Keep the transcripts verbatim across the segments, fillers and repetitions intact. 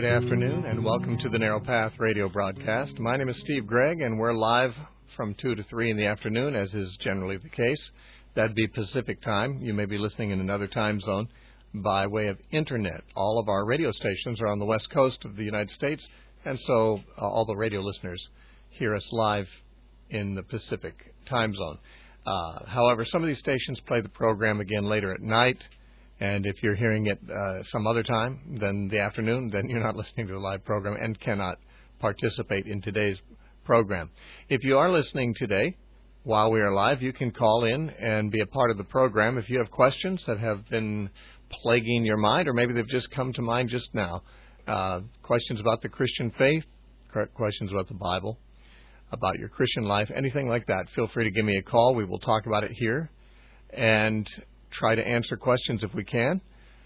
afternoon, and welcome to the Narrow Path radio broadcast. My name is Steve Gregg, and we're live from two to three in the afternoon, as is generally the case. That'd be Pacific time. You may be listening in another time zone by way of Internet. All of our radio stations are on the west coast of the United States, and so uh, all the radio listeners hear us live in the Pacific time zone. Uh, however, some of these stations play the program again later at night. And if you're hearing it uh, some other time than the afternoon, then you're not listening to the live program and cannot participate in today's program. If you are listening today while we are live, you can call in and be a part of the program. If you have questions that have been plaguing your mind, or maybe they've just come to mind just now, uh, questions about the Christian faith, questions about the Bible, about your Christian life, anything like that, feel free to give me a call. We will talk about it here and try to answer questions if we can.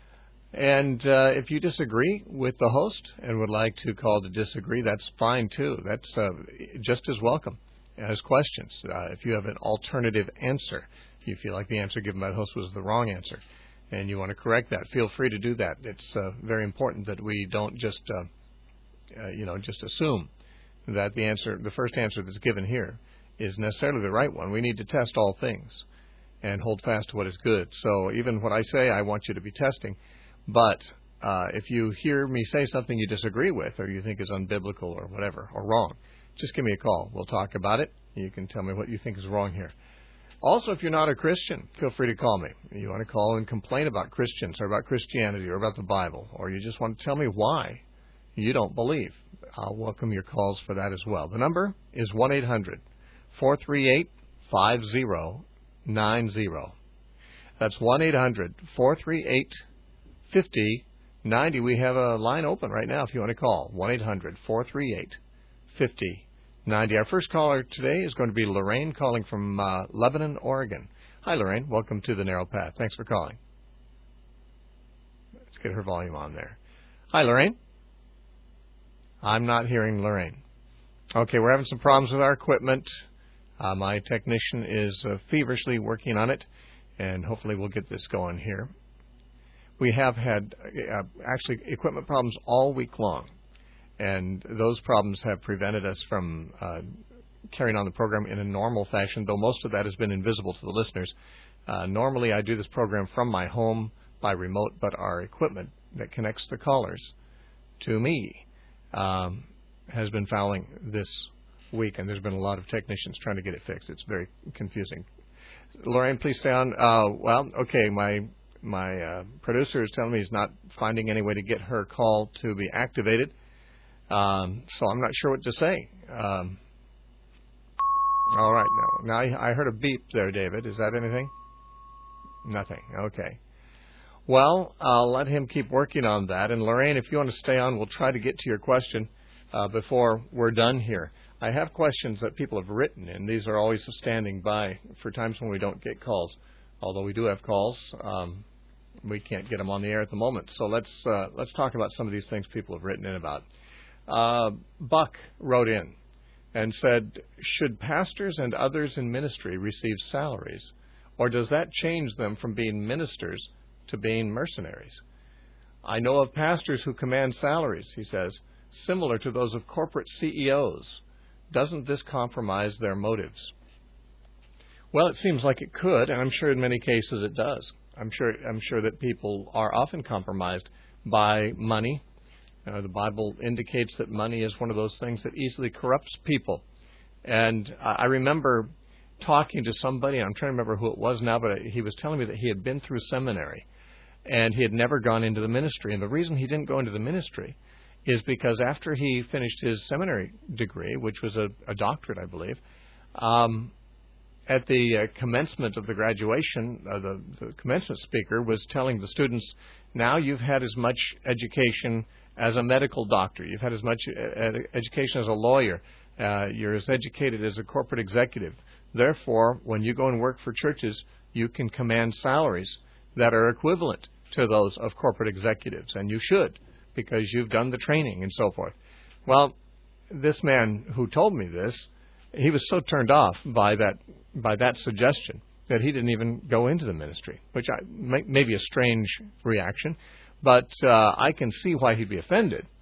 And uh, if you disagree with the host and would like to call to disagree, that's fine too. That's uh, just as welcome as questions. Uh, if you have an alternative answer, if you feel like the answer given by the host was the wrong answer and you want to correct that, feel free to do that. It's uh, very important that we don't just, uh, uh, you know, just assume that the answer, the first answer that's given here is necessarily the right one. We need to test all things and hold fast to what is good. So even what I say, I want you to be testing. But uh, if you hear me say something you disagree with or you think is unbiblical or whatever, or wrong, just give me a call. We'll talk about it. You can tell me what you think is wrong here. Also, if you're not a Christian, feel free to call me. You want to call and complain about Christians or about Christianity or about the Bible, or you just want to tell me why you don't believe, I'll welcome your calls for that as well. The number is one eight hundred four three eight five zero nine zero. That's one eight hundred four three eight five zero nine zero. We have a line open right now if you want to call. one eight hundred four three eight five zero nine zero. Our first caller today is going to be Lorraine, calling from uh, Lebanon, Oregon. Hi, Lorraine. Welcome to the Narrow Path. Thanks for calling. Let's get her volume on there. Hi, Lorraine. I'm not hearing Lorraine. Okay, we're having some problems with our equipment. Uh, my technician is uh, feverishly working on it, and hopefully we'll get this going here. We have had uh, actually equipment problems all week long, and those problems have prevented us from uh, carrying on the program in a normal fashion, though most of that has been invisible to the listeners. Uh, normally I do this program from my home by remote, but our equipment that connects the callers to me um, has been fouling this week, and there's been a lot of technicians trying to get it fixed. It's very confusing. Lorraine, please stay on. Uh, well, okay, my my uh, producer is telling me he's not finding any way to get her call to be activated, um, so I'm not sure what to say. Um, all right, now, now I, I heard a beep there, David. Is that anything? Nothing. Okay. Well, I'll let him keep working on that. And Lorraine, if you want to stay on, we'll try to get to your question uh, before we're done here. I have questions that people have written, and these are always standing by for times when we don't get calls. Although we do have calls, um, we can't get them on the air at the moment. So let's uh, let's talk about some of these things people have written in about. Uh, Buck wrote in and said, should pastors and others in ministry receive salaries, or does that change them from being ministers to being mercenaries? I know of pastors who command salaries, he says, similar to those of corporate C E Os. Doesn't this compromise their motives? Well, it seems like it could, and I'm sure in many cases it does. I'm sure I'm sure that people are often compromised by money. Uh, the Bible indicates that money is one of those things that easily corrupts people. And I remember talking to somebody, I'm trying to remember who it was now, but he was telling me that he had been through seminary, and he had never gone into the ministry. And the reason he didn't go into the ministry is because after he finished his seminary degree, which was a, a doctorate, I believe, um, at the uh, commencement of the graduation, uh, the, the commencement speaker was telling the students, now you've had as much education as a medical doctor, you've had as much ed- education as a lawyer, uh, you're as educated as a corporate executive. Therefore, when you go and work for churches, you can command salaries that are equivalent to those of corporate executives, and you should, because you've done the training and so forth. Well, this man who told me this, he was so turned off by that by that suggestion that he didn't even go into the ministry, which I, may, may be a strange reaction, but uh, I can see why he'd be offended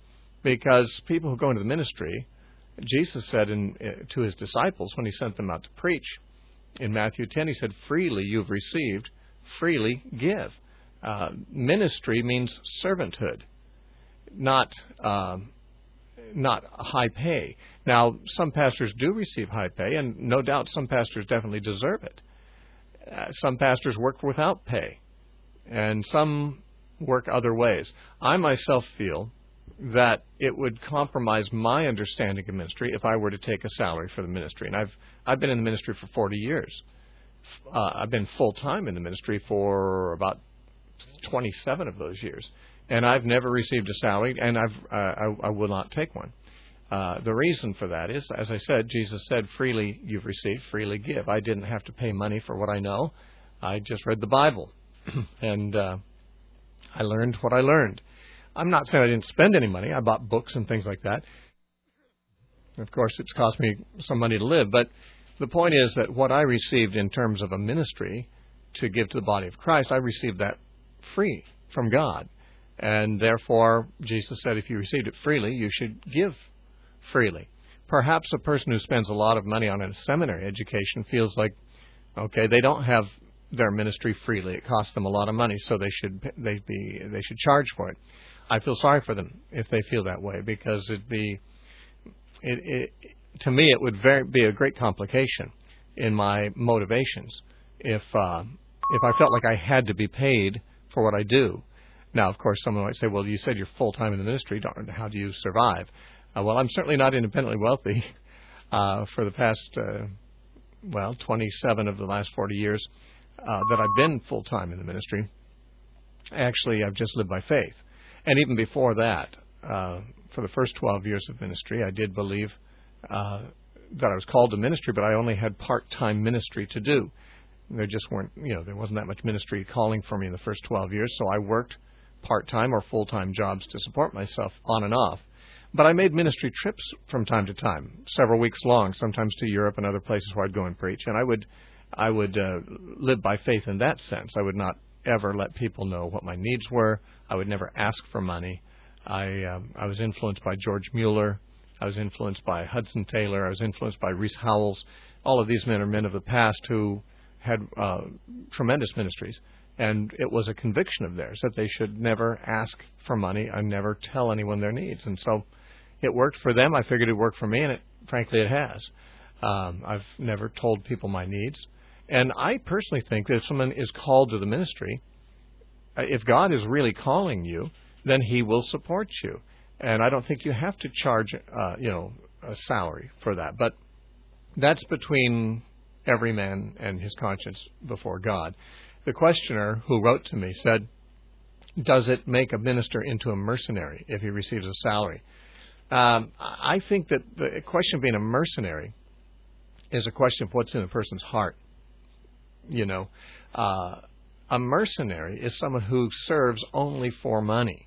Because people who go into the ministry, Jesus said in, to his disciples when he sent them out to preach, in Matthew ten, he said, freely you've received, freely give. Uh, ministry means servanthood, not uh, not high pay. Now, some pastors do receive high pay, and no doubt some pastors definitely deserve it. Uh, some pastors work without pay, and some work other ways. I myself feel that it would compromise my understanding of ministry if I were to take a salary for the ministry. And I've I've been in the ministry for forty years. Uh, I've been full-time in the ministry for about twenty-seven of those years. And I've never received a salary, and I've, uh, I, I will not take one. Uh, the reason for that is, as I said, Jesus said, freely you've received, freely give. I didn't have to pay money for what I know. I just read the Bible, and uh, I learned what I learned. I'm not saying I didn't spend any money. I bought books and things like that. Of course, it's cost me some money to live, but the point is that what I received in terms of a ministry to give to the body of Christ, I received that free from God. And therefore, Jesus said, if you received it freely, you should give freely. Perhaps a person who spends a lot of money on a seminary education feels like, okay, they don't have their ministry freely. It costs them a lot of money, so they should they be they should charge for it. I feel sorry for them if they feel that way, because it'd be it, it to me it would very, be a great complication in my motivations if uh, if I felt like I had to be paid for what I do. Now, of course, someone might say, well, you said you're full-time in the ministry. How do you survive? Uh, well, I'm certainly not independently wealthy. Uh, for the past, uh, well, twenty-seven of the last forty years uh, that I've been full-time in the ministry, actually, I've just lived by faith. And even before that, uh, for the first twelve years of ministry, I did believe uh, that I was called to ministry, but I only had part-time ministry to do. There just weren't, you know, there wasn't that much ministry calling for me in the first twelve years, so I worked part-time or full-time jobs to support myself on and off. But I made ministry trips from time to time, several weeks long, sometimes to Europe and other places where I'd go and preach. And I would I would uh, live by faith in that sense. I would not ever let people know what my needs were. I would never ask for money. I um, I was influenced by George Mueller. I was influenced by Hudson Taylor. I was influenced by Rees Howells. All of these men are men of the past who had uh, tremendous ministries. And it was a conviction of theirs that they should never ask for money and never tell anyone their needs. And so it worked for them. I figured it would work for me, and it, frankly, it has. Um, I've never told people my needs. And I personally think that if someone is called to the ministry, if God is really calling you, then He will support you. And I don't think you have to charge, uh, you know, a salary for that. But that's between every man and his conscience before God. The questioner who wrote to me said, does it make a minister into a mercenary if he receives a salary? Um, I think that the question of being a mercenary is a question of what's in a person's heart. You know, uh, a mercenary is someone who serves only for money.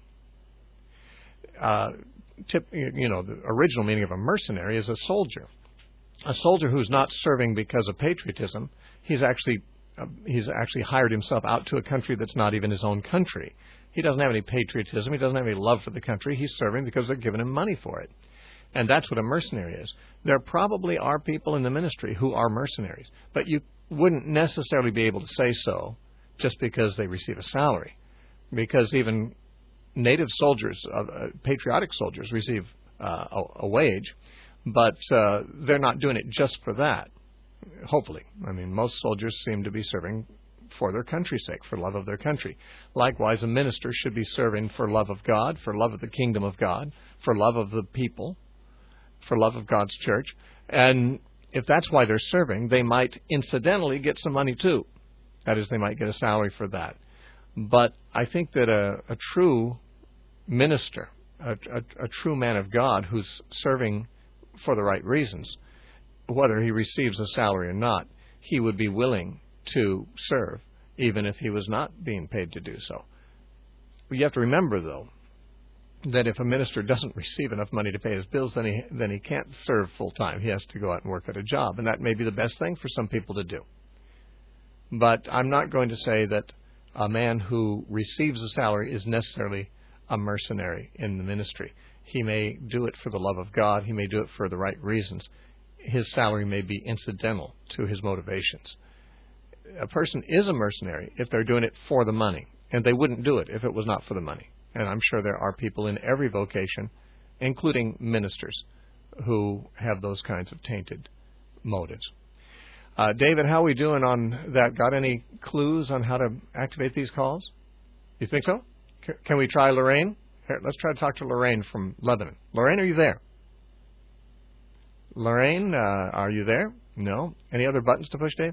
Uh, tip, you know, the original meaning of a mercenary is a soldier. A soldier who's not serving because of patriotism. He's actually uh, he's actually hired himself out to a country that's not even his own country. He doesn't have any patriotism. He doesn't have any love for the country. He's serving because they're giving him money for it. And that's what a mercenary is. There probably are people in the ministry who are mercenaries, but you wouldn't necessarily be able to say so just because they receive a salary. Because even native soldiers, uh, patriotic soldiers, receive uh, a, a wage, but uh, they're not doing it just for that, hopefully. I mean, most soldiers seem to be serving for their country's sake, for love of their country. Likewise, a minister should be serving for love of God, for love of the kingdom of God, for love of the people, for love of God's church. And if that's why they're serving, they might incidentally get some money too. That is, they might get a salary for that. But I think that a, a true minister, a, a, a true man of God who's serving for the right reasons, whether he receives a salary or not, he would be willing to serve, even if he was not being paid to do so. You have to remember, though, that if a minister doesn't receive enough money to pay his bills, then he then he can't serve full time. He has to go out and work at a job, and that may be the best thing for some people to do. But I'm not going to say that a man who receives a salary is necessarily a mercenary in the ministry. He may do it for the love of God. He may do it for the right reasons. His salary may be incidental to his motivations. A person is a mercenary if they're doing it for the money, and they wouldn't do it if it was not for the money. And I'm sure there are people in every vocation, including ministers, who have those kinds of tainted motives. Uh, David, how are we doing on that? Got any clues on how to activate these calls? You think so? C- can we try Lorraine? Here, let's try to talk to Lorraine from Lebanon. Lorraine, are you there? Lorraine, uh, are you there? No? Any other buttons to push, Dave?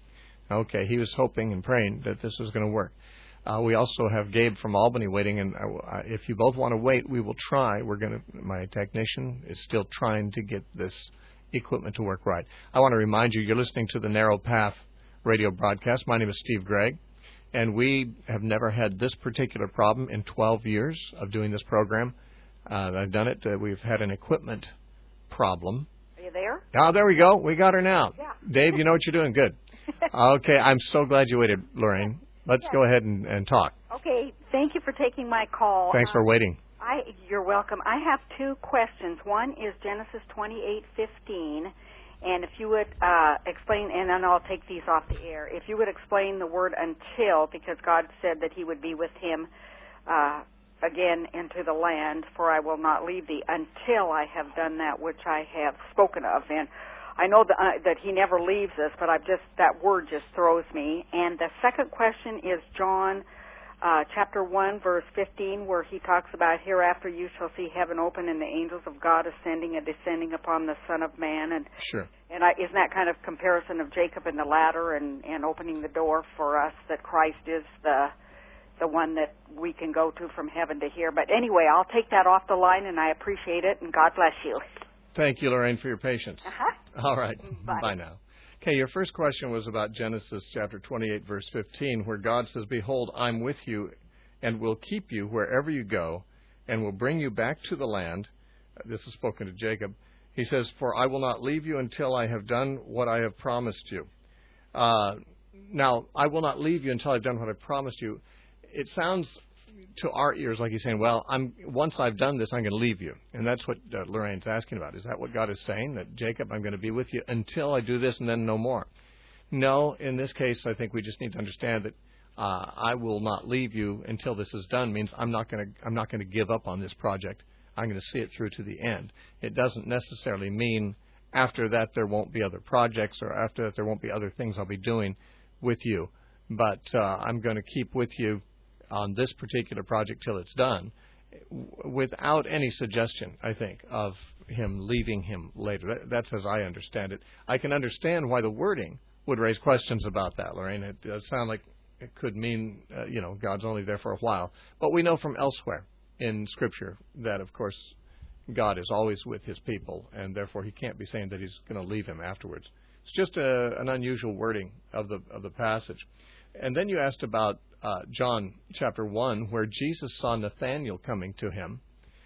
Okay, he was hoping and praying that this was going to work. Uh, we also have Gabe from Albany waiting, and uh, if you both want to wait, we will try. We're going to. My technician is still trying to get this equipment to work right. I want to remind you, you're listening to the Narrow Path radio broadcast. My name is Steve Gregg, and we have never had this particular problem in twelve years of doing this program. Uh, I've done it. Uh, we've had an equipment problem. Are you there? Oh, there we go. We got her now. Yeah. Dave, you know what you're doing. Good. Okay, I'm so glad you waited, Lorraine. Let's yeah. go ahead and, and talk. Okay, thank you for taking my call. Thanks for um, waiting. I, you're welcome. I have two questions. One is Genesis twenty-eight fifteen, and if you would uh, explain, and then I'll take these off the air. If you would explain the word until, because God said that He would be with him uh, again into the land, for I will not leave thee until I have done that which I have spoken of. And I know that, uh, that He never leaves us, but I've just that word just throws me. And the second question is John uh, chapter one, verse fifteen, where He talks about hereafter you shall see heaven open and the angels of God ascending and descending upon the Son of Man. And sure. And I, isn't that kind of comparison of Jacob and the ladder and, and opening the door for us that Christ is the the one that we can go to from heaven to here? But anyway, I'll take that off the line, and I appreciate it, and God bless you. Thank you, Lorraine, for your patience. Uh-huh. All right. Bye. Bye now. Okay, your first question was about Genesis chapter twenty-eight, verse fifteen, where God says, behold, I'm with you and will keep you wherever you go and will bring you back to the land. This is spoken to Jacob. He says, for I will not leave you until I have done what I have promised you. Uh, now, I will not leave you until I've done what I promised you. It sounds to our ears like He's saying, well, I'm once I've done this, I'm going to leave you. And that's what uh, Lorraine's asking about. Is that what God is saying? That, Jacob, I'm going to be with you until I do this and then no more? No, in this case, I think we just need to understand that uh, I will not leave you until this is done means I'm not going to I'm not going to give up on this project. I'm going to see it through to the end. It doesn't necessarily mean after that there won't be other projects or after that there won't be other things I'll be doing with you. But uh, I'm going to keep with you on this particular project till it's done, without any suggestion, I think, of him leaving him later. That, that's as I understand it. I can understand why the wording would raise questions about that, Lorraine. It does sound like it could mean, uh, you know, God's only there for a while. But we know from elsewhere in Scripture that, of course, God is always with His people, and therefore He can't be saying that He's going to leave him afterwards. It's just a, an unusual wording of the of the passage. And then you asked about uh, John chapter one, where Jesus saw Nathanael coming to Him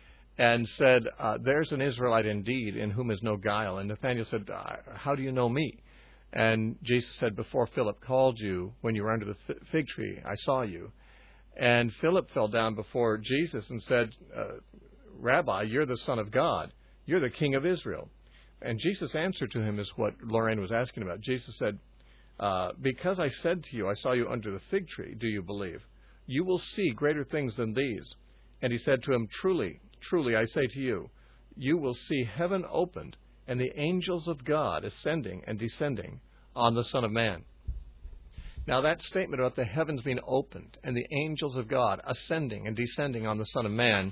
and said, uh, there's an Israelite indeed in whom is no guile. And Nathanael said, how do you know me? And Jesus said, before Philip called you, when you were under the fig tree, I saw you. And Philip fell down before Jesus and said, uh, Rabbi, you're the Son of God. You're the King of Israel. And Jesus' answer to him is what Lorraine was asking about. Jesus said, uh, because I said to you, I saw you under the fig tree, do you believe? You will see greater things than these. And he said to him, truly, truly, I say to you, you will see heaven opened and the angels of God ascending and descending on the Son of Man. Now that statement about the heavens being opened and the angels of God ascending and descending on the Son of Man,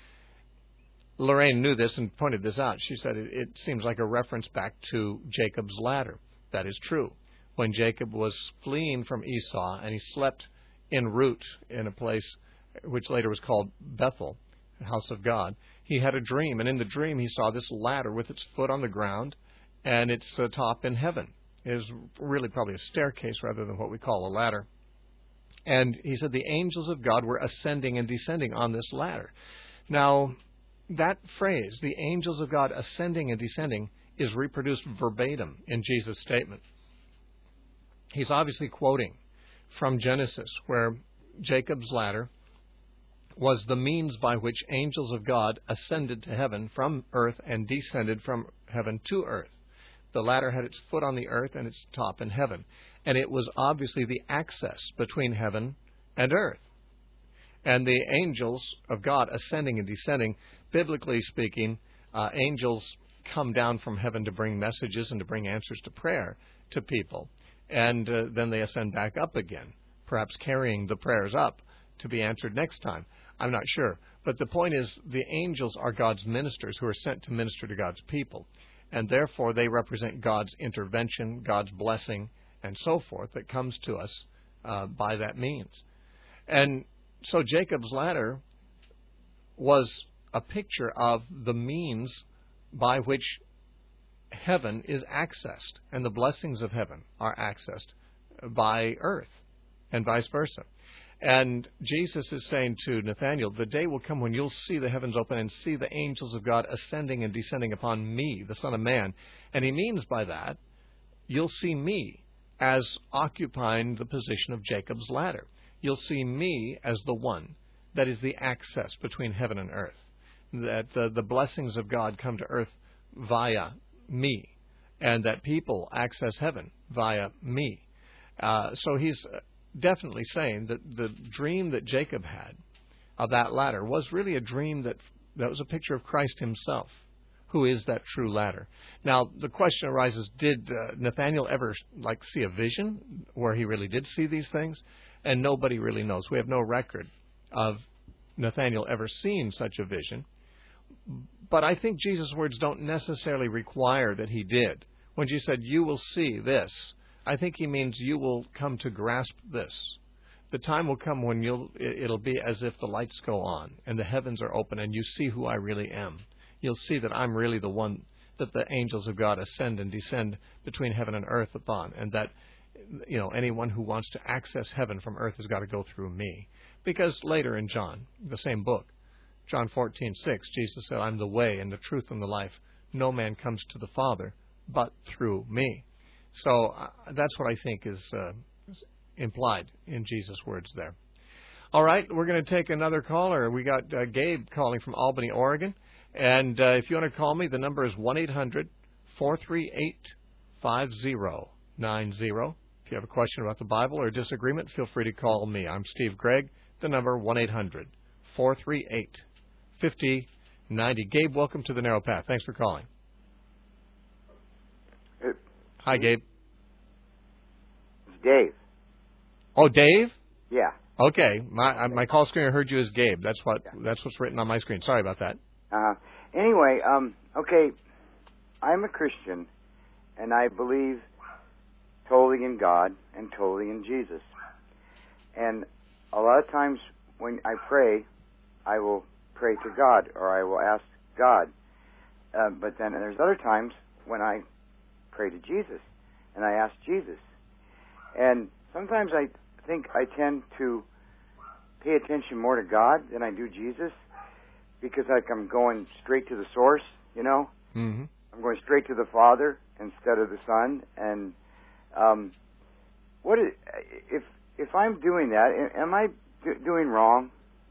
Lorraine knew this and pointed this out. She said it, it seems like a reference back to Jacob's ladder. That is true. When Jacob was fleeing from Esau and he slept en route in a place which later was called Bethel, the house of God, he had a dream. And in the dream he saw this ladder with its foot on the ground and its uh, top in heaven. It is really probably a staircase rather than what we call a ladder. And he said the angels of God were ascending and descending on this ladder. Now, that phrase, the angels of God ascending and descending, is reproduced verbatim in Jesus' statement. He's obviously quoting from Genesis, where Jacob's ladder was the means by which angels of God ascended to heaven from earth and descended from heaven to earth. The ladder had its foot on the earth and its top in heaven. And it was obviously the access between heaven and earth. And the angels of God ascending and descending, biblically speaking, uh, angels come down from heaven to bring messages and to bring answers to prayer to people. And uh, then they ascend back up again, perhaps carrying the prayers up to be answered next time. I'm not sure. But the point is, the angels are God's ministers who are sent to minister to God's people. And therefore, they represent God's intervention, God's blessing, and so forth that comes to us uh, by that means. And so Jacob's ladder was a picture of the means by which heaven is accessed, and the blessings of heaven are accessed by earth, and vice versa. And Jesus is saying to Nathanael, the day will come when you'll see the heavens open and see the angels of God ascending and descending upon me, the Son of Man. And he means by that, you'll see me as occupying the position of Jacob's ladder. You'll see me as the one that is the access between heaven and earth. That the, the blessings of God come to earth via me, and that people access heaven via me. Uh, so he's definitely saying that the dream that Jacob had of that ladder was really a dream that that was a picture of Christ himself, who is that true ladder. Now, the question arises, did uh, Nathanael ever like see a vision where he really did see these things? And nobody really knows. We have no record of Nathanael ever seeing such a vision. But I think Jesus' words don't necessarily require that he did. When Jesus said, you will see this, I think he means you will come to grasp this. The time will come when you'll, it'll be as if the lights go on and the heavens are open and you see who I really am. You'll see that I'm really the one that the angels of God ascend and descend between heaven and earth upon, and that, you know, anyone who wants to access heaven from earth has got to go through me. Because later in John, the same book, John fourteen six, Jesus said, I'm the way and the truth and the life. No man comes to the Father but through me. So uh, that's what I think is, uh, is implied in Jesus' words there. All right, we're going to take another caller. We got uh, Gabe calling from Albany, Oregon. And uh, if you want to call me, the number is one eight hundred four three eight five zero nine zero. If you have a question about the Bible or a disagreement, feel free to call me. I'm Steve Gregg. The number one eight hundred four three eight five zero nine zero. Gabe, welcome to the Narrow Path. Thanks for calling. Hey. Hi, Gabe. It's Dave. Oh, Dave? Yeah. Okay. My my call screen heard you as Gabe. That's what yeah. that's what's written on my screen. Sorry about that. Uh, anyway, um, okay, I'm a Christian, and I believe totally in God and totally in Jesus. And a lot of times when I pray, I will pray to God or I will ask God. Uh, but then there's other times when I pray to Jesus and I ask Jesus. And sometimes I think I tend to pay attention more to God than I do Jesus, because like I'm going straight to the source, you know? Mm-hmm. I'm going straight to the Father instead of the Son. And um, what is, if if I'm doing that, am I do, doing wrong?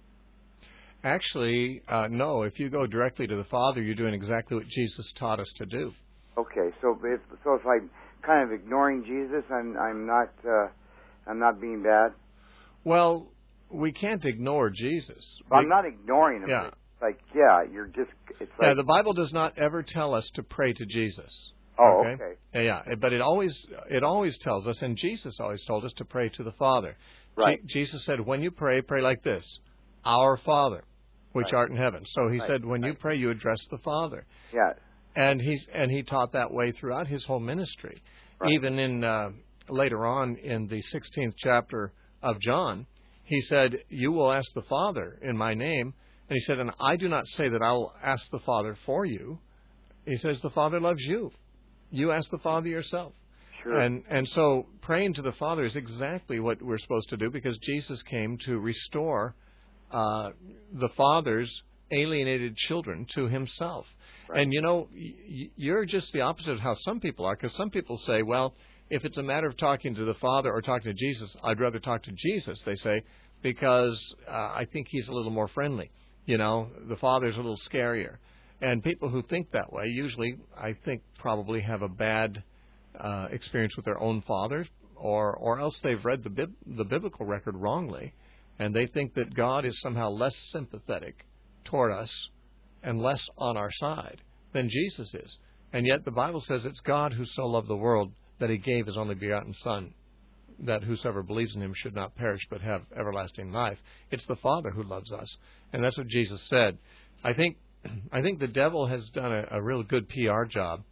Actually, uh, no. If you go directly to the Father, you're doing exactly what Jesus taught us to do. Okay, so if so, if I'm kind of ignoring Jesus, I'm I'm not uh, I'm not being bad. Well, we can't ignore Jesus. Well, we, I'm not ignoring him. Yeah. Like, yeah, you're just. It's like, yeah, the Bible does not ever tell us to pray to Jesus. Oh, okay. okay. Yeah, yeah, but it always it always tells us, and Jesus always told us to pray to the Father. Right. Je- Jesus said, when you pray, pray like this: Our Father, which right. art in heaven. So he right. said, when right. you pray, you address the Father. Yeah. And he and he taught that way throughout his whole ministry. Right. Even in uh, later on in the sixteenth chapter of John, he said, "You will ask the Father in my name." And he said, "And I do not say that I will ask the Father for you." He says, "The Father loves you. You ask the Father yourself." Sure. And and so praying to the Father is exactly what we're supposed to do, because Jesus came to restore uh, the Father's alienated children to himself. Right. And, you know, y- you're just the opposite of how some people are, because some people say, well, if it's a matter of talking to the Father or talking to Jesus, I'd rather talk to Jesus, they say, because uh, I think he's a little more friendly. You know, the Father's a little scarier. And people who think that way usually, I think, probably have a bad uh, experience with their own fathers, or or else they've read the bib- the biblical record wrongly, and they think that God is somehow less sympathetic toward us and less on our side than Jesus is. And yet the Bible says it's God who so loved the world that he gave his only begotten Son, that whosoever believes in him should not perish but have everlasting life. It's the Father who loves us, and that's what Jesus said. I think I think the devil has done a, a real good P R job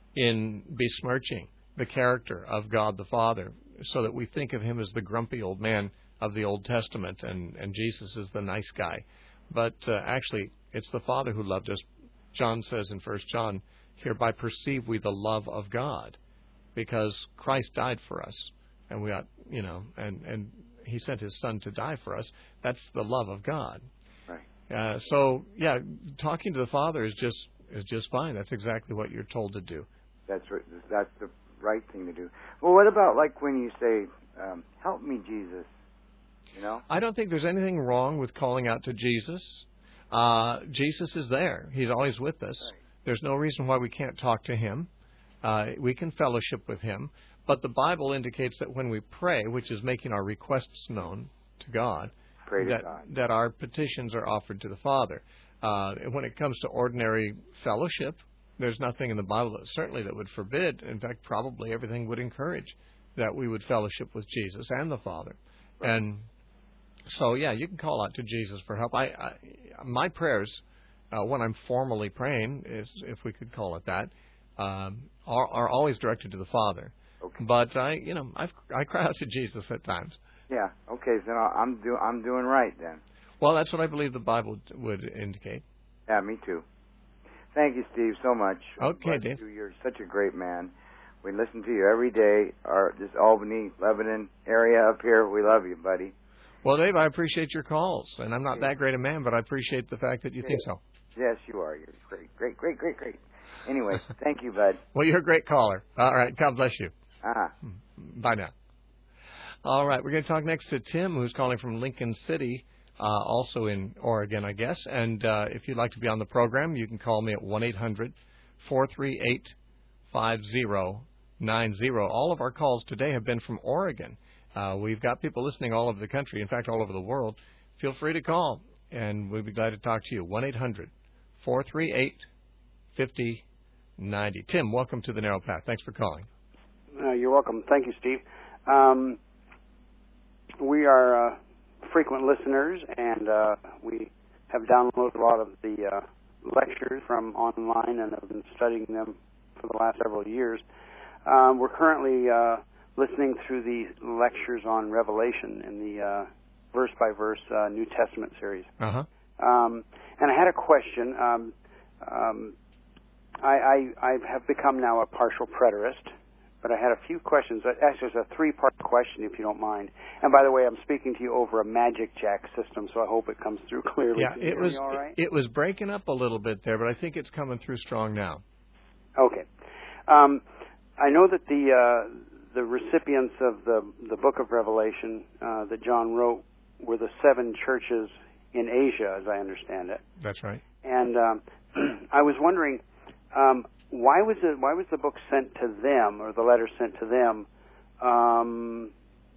in besmirching the character of God the Father, so that we think of him as the grumpy old man of the Old Testament, and, and Jesus is the nice guy. But uh, actually, it's the Father who loved us. John says in First John, hereby perceive we the love of God, because Christ died for us, and we ought, you know, and, and he sent his Son to die for us. That's the love of God. Right. Uh, so, yeah, talking to the Father is just is just fine. That's exactly what you're told to do. That's right. That's the right thing to do. Well, what about like when you say, um, help me, Jesus? You know? I don't think there's anything wrong with calling out to Jesus. Uh, Jesus is there. He's always with us. Right. There's no reason why we can't talk to him. Uh, we can fellowship with him. But the Bible indicates that when we pray, which is making our requests known to God, pray to that, God. that our petitions are offered to the Father. Uh, when it comes to ordinary fellowship, there's nothing in the Bible that certainly that would forbid. In fact, probably everything would encourage that we would fellowship with Jesus and the Father. Right. And so, yeah, you can call out to Jesus for help. I, I my prayers, uh, when I'm formally praying, is, if we could call it that, um, are, are always directed to the Father. Okay. But I, you know, I've, I cry out to Jesus at times. Yeah. Okay. So I'm do I'm doing right then. Well, that's what I believe the Bible would indicate. Yeah, me too. Thank you, Steve, so much. Okay, Dave. You. You're such a great man. We listen to you every day. Our this Albany, Lebanon area up here. We love you, buddy. Well, Dave, I appreciate your calls, and I'm not that great a man, but I appreciate the fact that you yes. think so. Yes, you are. You're great, great, great, great, great. Anyway, thank you, bud. Well, you're a great caller. All right, God bless you. Uh-huh. Bye now. All right, we're going to talk next to Tim, who's calling from Lincoln City, uh, also in Oregon, I guess. And uh, if you'd like to be on the program, you can call me at one eight hundred four three eight five zero nine zero. All of our calls today have been from Oregon. Uh, we've got people listening all over the country, in fact, all over the world. Feel free to call, and we'll be glad to talk to you. one eight hundred four three eight five zero nine zero. Tim, welcome to the Narrow Path. Thanks for calling. Uh, you're welcome. Thank you, Steve. Um, we are uh, frequent listeners, and uh, we have downloaded a lot of the uh, lectures from online and have been studying them for the last several years. Um, we're currently uh, listening through the lectures on Revelation in the uh, verse-by-verse uh, New Testament series. Uh-huh. Um, and I had a question. Um, um, I, I, I have become now a partial preterist, but I had a few questions. Actually, it's a three-part question, if you don't mind. And by the way, I'm speaking to you over a Magic Jack system, so I hope it comes through clearly. Yeah, Can you it hear was me all right? it was breaking up a little bit there, but I think it's coming through strong now. Okay. Um, I know that the uh, the recipients of the the Book of Revelation uh, that John wrote were the seven churches in Asia, as I understand it. That's right. And um, I was wondering. Um, Why was it? Why was the book sent to them, or the letter sent to them? Um,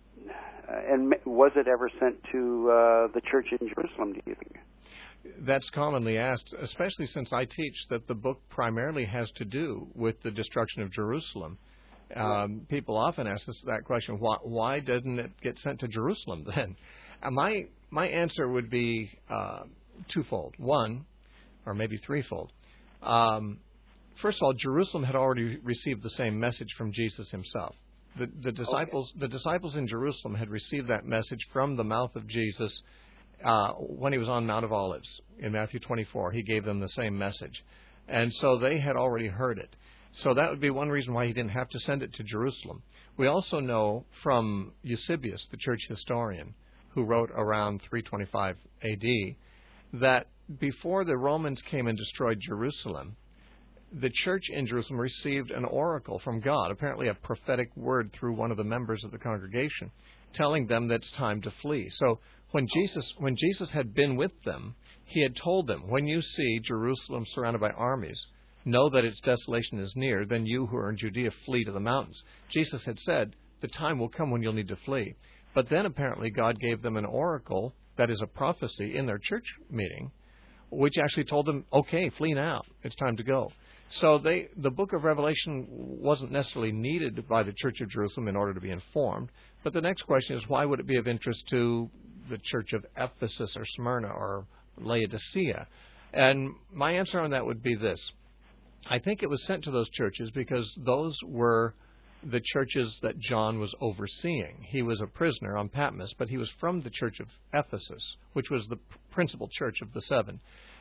and was it ever sent to uh, the church in Jerusalem? Do you think? That's commonly asked, especially since I teach that the book primarily has to do with the destruction of Jerusalem. Um, people often ask us that question: Why, why didn't it get sent to Jerusalem then? Uh, my my answer would be uh, twofold. One, or maybe threefold. Um, First of all, Jerusalem had already received the same message from Jesus himself. The, the disciples, okay. the disciples in Jerusalem had received that message from the mouth of Jesus uh, when he was on Mount of Olives in Matthew twenty-four. He gave them the same message, and so they had already heard it. So that would be one reason why he didn't have to send it to Jerusalem. We also know from Eusebius, the church historian, who wrote around three twenty-five A D, that before the Romans came and destroyed Jerusalem, the church in Jerusalem received an oracle from God, apparently a prophetic word through one of the members of the congregation, telling them that it's time to flee. So when Jesus, when Jesus had been with them, he had told them, when you see Jerusalem surrounded by armies, know that its desolation is near, then you who are in Judea flee to the mountains. Jesus had said, the time will come when you'll need to flee. But then apparently God gave them an oracle, that is a prophecy, in their church meeting, which actually told them, okay, flee now. It's time to go. So they, the book of Revelation wasn't necessarily needed by the Church of Jerusalem in order to be informed. But the next question is, why would it be of interest to the church of Ephesus or Smyrna or Laodicea? And my answer on that would be this. I think it was sent to those churches because those were the churches that John was overseeing. He was a prisoner on Patmos, but he was from the church of Ephesus, which was the principal church of the seven.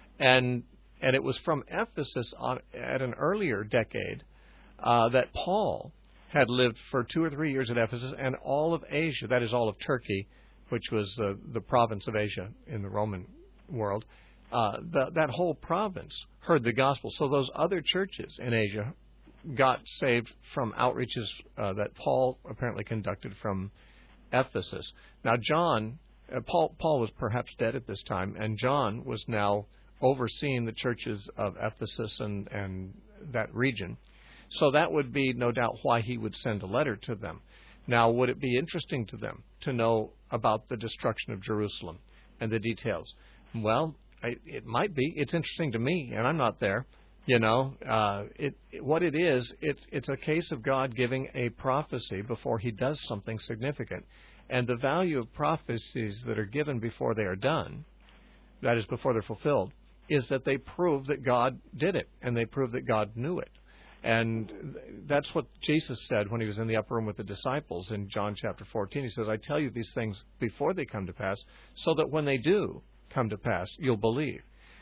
And and it was from Ephesus on, at an earlier decade uh, that Paul had lived for two or three years at Ephesus, and all of Asia, that is all of Turkey, which was uh, the province of Asia in the Roman world, uh, the, that whole province heard the gospel. So those other churches in Asia got saved from outreaches uh, that Paul apparently conducted from Ephesus. Now, John, uh, Paul, Paul was perhaps dead at this time, and John was now overseeing the churches of Ephesus and, and that region. So that would be, no doubt, why he would send a letter to them. Now, would it be interesting to them to know about the destruction of Jerusalem and the details? Well, I, it might be. It's interesting to me, and I'm not there. You know, uh, it, it, what it is, it's, it's a case of God giving a prophecy before he does something significant. And the value of prophecies that are given before they are done, that is, before they're fulfilled, is that they prove that God did it, and they prove that God knew it. And that's what Jesus said when he was in the upper room with the disciples in John chapter fourteen. He says, I tell you these things before they come to pass, so that when they do come to pass, you'll believe.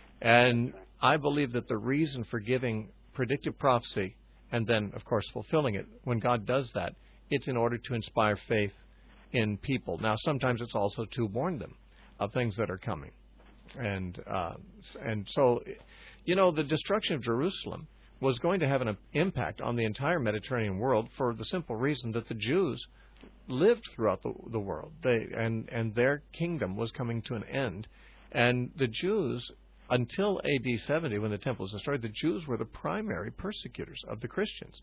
And I believe that the reason for giving predictive prophecy and then, of course, fulfilling it, when God does that, it's in order to inspire faith in people. Now, sometimes it's also to warn them of things that are coming. And uh, and so, you know, the destruction of Jerusalem was going to have an impact on the entire Mediterranean world for the simple reason that the Jews lived throughout the, the world. They and, and their kingdom was coming to an end. And the Jews, until A D seventy, when the temple was destroyed, the Jews were the primary persecutors of the Christians.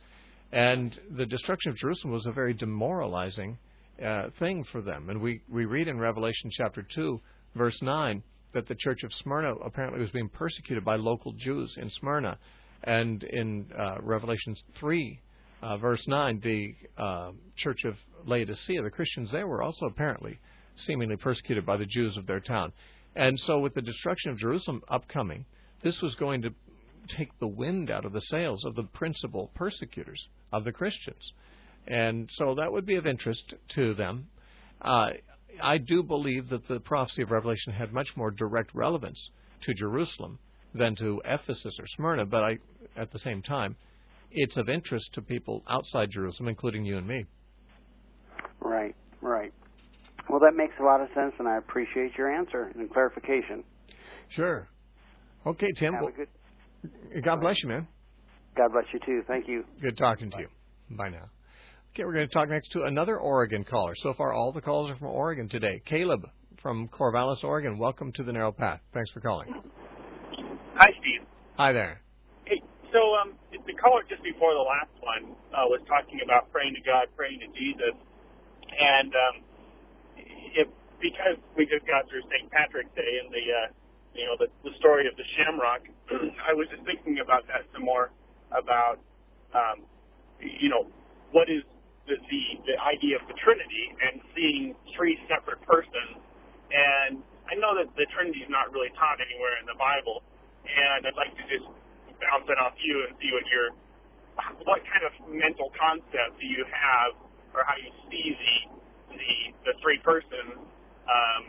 And the destruction of Jerusalem was a very demoralizing uh, thing for them. And we, we read in Revelation chapter two, verse nine, that the church of Smyrna apparently was being persecuted by local Jews in Smyrna. And in uh, Revelation three, uh, verse nine, the uh, church of Laodicea, the Christians there were also apparently seemingly persecuted by the Jews of their town. And so with the destruction of Jerusalem upcoming, this was going to take the wind out of the sails of the principal persecutors of the Christians. And so that would be of interest to them. Uh, I do believe that the prophecy of Revelation had much more direct relevance to Jerusalem than to Ephesus or Smyrna, but I, at the same time, it's of interest to people outside Jerusalem, including you and me. Right, right. Well, that makes a lot of sense, and I appreciate your answer and clarification. Sure. Okay, Tim. Have well, a good... God bless you, man. God bless you, too. Thank you. Good talking to you. Bye now. Okay, we're going to talk next to another Oregon caller. So far, all the calls are from Oregon today. Caleb from Corvallis, Oregon. Welcome to the Narrow Path. Thanks for calling. Hi, Steve. Hi there. Hey, so um, the caller just before the last one uh, was talking about praying to God, praying to Jesus, and um, if because we just got through Saint Patrick's Day and the uh, you know the, the story of the shamrock, I was just thinking about that some more about um, you know what is the, the the idea of the Trinity and seeing three separate persons, and I know that the Trinity is not really taught anywhere in the Bible. And I'd like to just bounce it off you and see what your, what kind of mental concept do you have, or how you see the the, the three persons, um,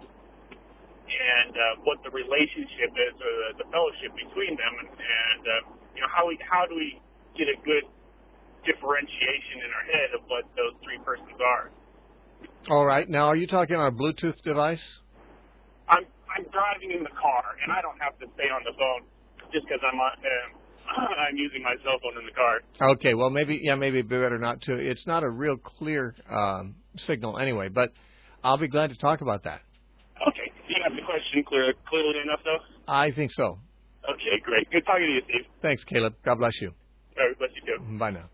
and uh, what the relationship is, or the, the fellowship between them, and, and uh, you know how we how do we get a good differentiation in our head of what those three persons are? All right. Now, are you talking on a Bluetooth device? I'm I'm driving in the car, and I don't have to stay on the phone just because I'm on, um, I'm using my cell phone in the car. Okay, well, maybe, yeah, maybe it'd be better not to. It's not a real clear um, signal anyway, but I'll be glad to talk about that. Okay. Do you have the question clear, clearly enough, though? I think so. Okay, great. Good talking to you, Steve. Thanks, Caleb. God bless you. All right, bless you, too. Bye now.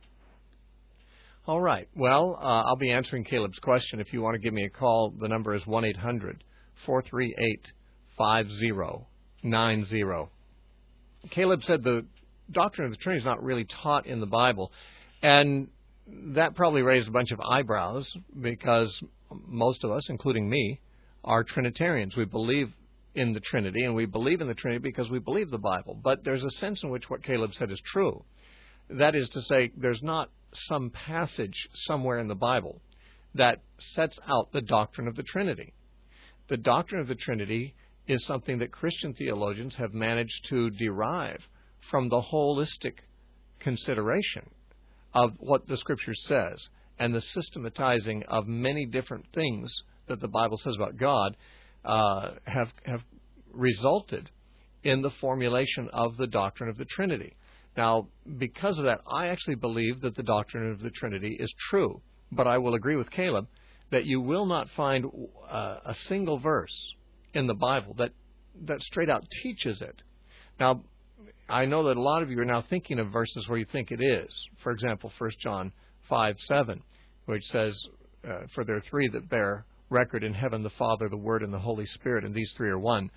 All right. Well, uh, I'll be answering Caleb's question. If you want to give me a call, the number is one eight hundred four three eight five zero nine zero. Caleb said the doctrine of the Trinity is not really taught in the Bible, and that probably raised a bunch of eyebrows because most of us, including me, are Trinitarians. We believe in the Trinity, and we believe in the Trinity because we believe the Bible. But there's a sense in which what Caleb said is true. That is to say, there's not some passage somewhere in the Bible that sets out the doctrine of the Trinity. The doctrine of the Trinity is something that Christian theologians have managed to derive from the holistic consideration of what the Scripture says and the systematizing of many different things that the Bible says about God uh, have have resulted in the formulation of the doctrine of the Trinity. Now, because of that, I actually believe that the doctrine of the Trinity is true, but I will agree with Caleb that you will not find uh, a single verse in the Bible that that straight out teaches it. Now, I know that a lot of you are now thinking of verses where you think it is. For example, First John five seven, which says, uh, for there are three that bear record in heaven, the Father, the Word, and the Holy Spirit, and these three are one.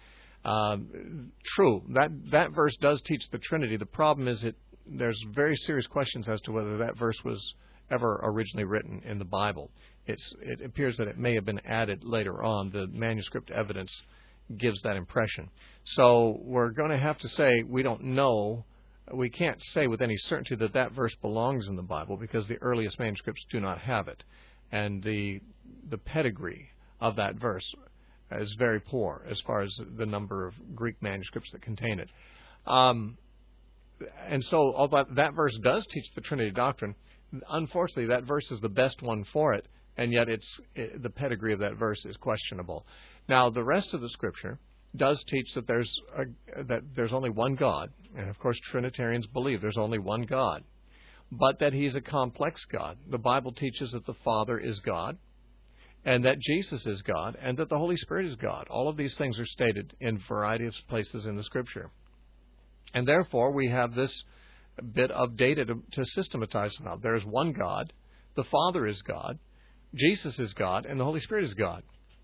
Um, true, that that verse does teach the Trinity. The problem is it there's very serious questions as to whether that verse was ever originally written in the Bible. It's, it appears that it may have been added later on. The manuscript evidence gives that impression. So we're going to have to say we don't know, we can't say with any certainty that that verse belongs in the Bible because the earliest manuscripts do not have it. And the the pedigree of that verse is very poor as far as the number of Greek manuscripts that contain it. Um, and so although that verse does teach the Trinity doctrine, unfortunately that verse is the best one for it, and yet it's it, the pedigree of that verse is questionable. Now, the rest of the Scripture does teach that there's a, that there's only one God, and of course Trinitarians believe there's only one God, but that He's a complex God. The Bible teaches that the Father is God, and that Jesus is God, and that the Holy Spirit is God. All of these things are stated in a variety of places in the Scripture. And therefore, we have this bit of data to, to systematize them out. There is one God, the Father is God, Jesus is God, and the Holy Spirit is God.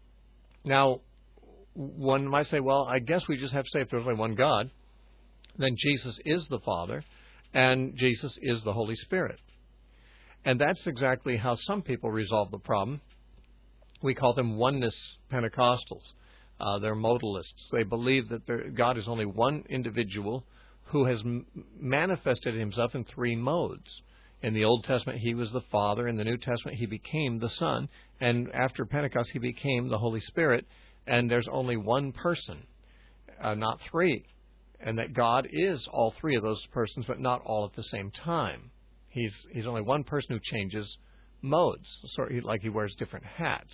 Now, one might say, well, I guess we just have to say if there's only one God, then Jesus is the Father, and Jesus is the Holy Spirit. And that's exactly how some people resolve the problem. We call them oneness Pentecostals. Uh, they're modalists. They believe that there, God is only one individual who has m- manifested himself in three modes. In the Old Testament, he was the Father. In the New Testament, he became the Son. And after Pentecost, he became the Holy Spirit. And there's only one person, uh, not three. And that God is all three of those persons, but not all at the same time. He's he's only one person who changes modes, sort of like he wears different hats.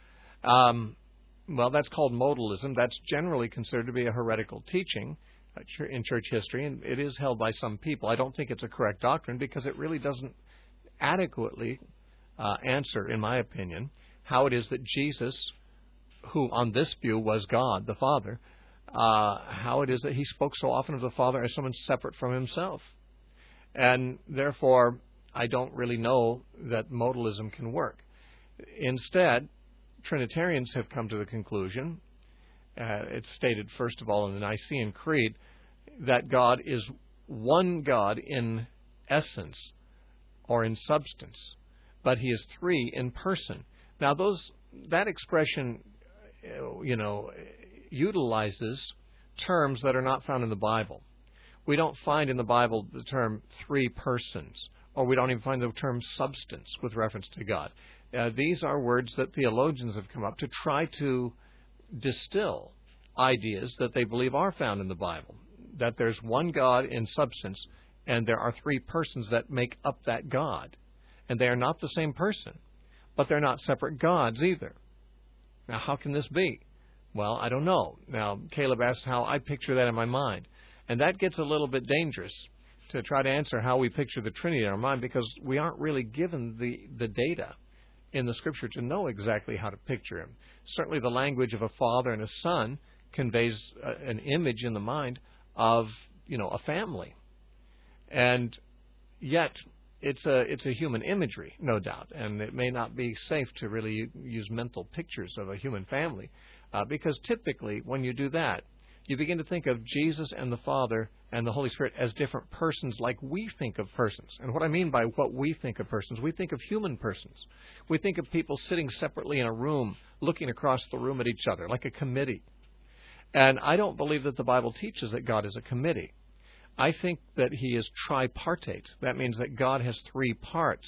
Um, well, that's called modalism. That's generally considered to be a heretical teaching in church history, and it is held by some people. I don't think it's a correct doctrine because it really doesn't adequately uh, answer, in my opinion, how it is that Jesus, who on this view was God, the Father, uh, how it is that he spoke so often of the Father as someone separate from himself. And therefore, I don't really know that modalism can work. Instead, Trinitarians have come to the conclusion, uh, it's stated first of all in the Nicene Creed, that God is one God in essence or in substance, but he is three in person. Now, those that expression, you know, utilizes terms that are not found in the Bible. We don't find in the Bible the term three persons, or we don't even find the term substance with reference to God. Uh, these are words that theologians have come up to try to distill ideas that they believe are found in the Bible, that there's one God in substance, and there are three persons that make up that God. And they are not the same person, but they're not separate gods either. Now, how can this be? Well, I don't know. Now, Caleb asked how I picture that in my mind. And that gets a little bit dangerous to try to answer how we picture the Trinity in our mind, because we aren't really given the, the data in the Scripture to know exactly how to picture him. Certainly the language of a father and a son conveys a, an image in the mind of, you know, a family. And yet it's a it's a human imagery, no doubt, and it may not be safe to really use mental pictures of a human family, uh, because typically when you do that, you begin to think of Jesus and the Father and the Holy Spirit as different persons like we think of persons. And what I mean by what we think of persons, we think of human persons. We think of people sitting separately in a room, looking across the room at each other, like a committee. And I don't believe that the Bible teaches that God is a committee. I think that he is tripartite. That means that God has three parts.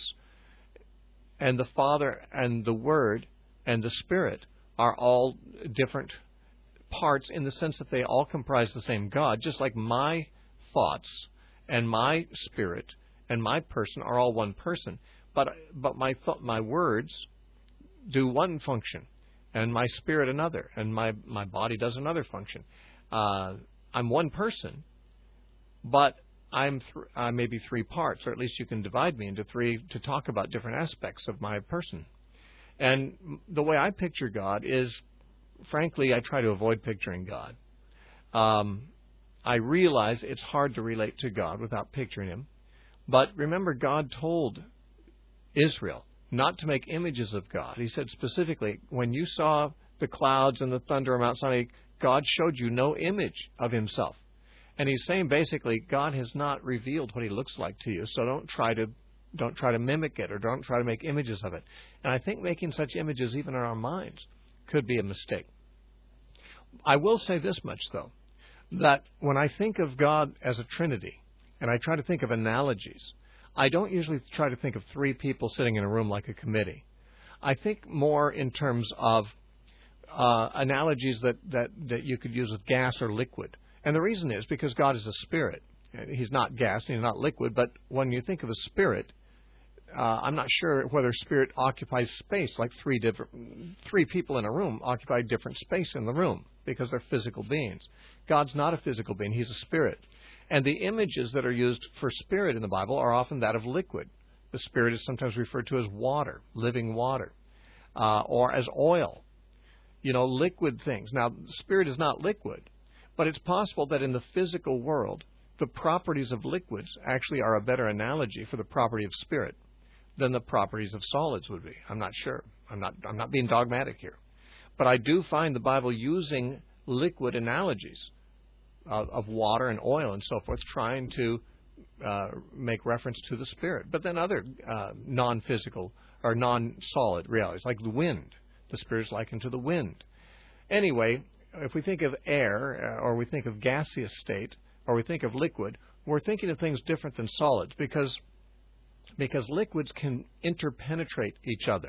And the Father and the Word and the Spirit are all different parts in the sense that they all comprise the same God, just like my thoughts and my spirit and my person are all one person. But but my th- my words do one function, and my spirit another, and my, my body does another function. Uh, I'm one person, but I'm th- I may be three parts, or at least you can divide me into three to talk about different aspects of my person. And the way I picture God is, frankly, I try to avoid picturing God. Um, I realize it's hard to relate to God without picturing him. But remember, God told Israel not to make images of God. He said specifically, when you saw the clouds and the thunder on Mount Sinai, God showed you no image of himself. And he's saying basically, God has not revealed what he looks like to you, so don't try to don't try to mimic it, or don't try to make images of it. And I think making such images even in our minds could be a mistake. I will say this much, though, that when I think of God as a Trinity, and I try to think of analogies, I don't usually try to think of three people sitting in a room like a committee. I think more in terms of uh, analogies that, that, that you could use with gas or liquid. And the reason is because God is a spirit. He's not gas and he's not liquid, but when you think of a spirit, Uh, I'm not sure whether spirit occupies space, like three different, three people in a room occupy different space in the room because they're physical beings. God's not a physical being. He's a spirit. And the images that are used for spirit in the Bible are often that of liquid. The spirit is sometimes referred to as water, living water, uh, or as oil, you know, liquid things. Now, spirit is not liquid, but it's possible that in the physical world, the properties of liquids actually are a better analogy for the property of spirit than the properties of solids would be. I'm not sure. I'm not I'm not being dogmatic here. But I do find the Bible using liquid analogies of, of water and oil and so forth, trying to uh, make reference to the Spirit. But then other uh, non-physical or non-solid realities, like the wind. The Spirit is likened to the wind. Anyway, if we think of air, or we think of gaseous state, or we think of liquid, we're thinking of things different than solids, because because liquids can interpenetrate each other.